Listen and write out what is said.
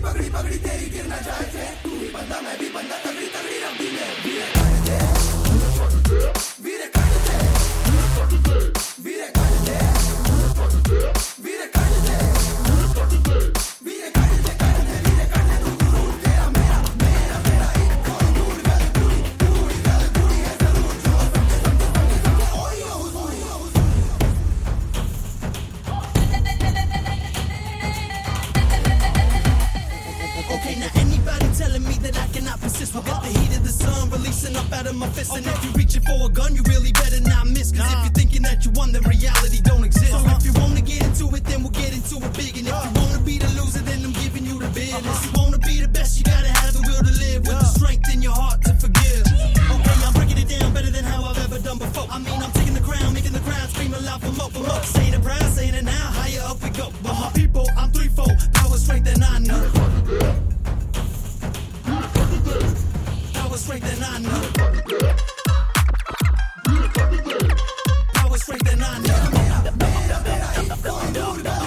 Okay, now anybody telling me that I cannot persist will get the heat of the sun releasing up out of my fist. And if you're reaching for a gun, you really better not miss. Cause if you're thinking that you won, then reality don't exist. So if you wanna get into it, then we'll get into it big. And if you wanna be the loser, then I'm giving you the business. You wanna be the best, you gotta have the will to live with the strength in your heart to forgive. Okay, I'm breaking it down better than how I've ever done before. I mean, I'm taking the crown, making the crowd scream aloud for more, for more. Saying it proud, saying it now, higher up we go. But my people, I'm threefold, power, strength, and I know. Power, strength, and I know. Power, strength, and I know.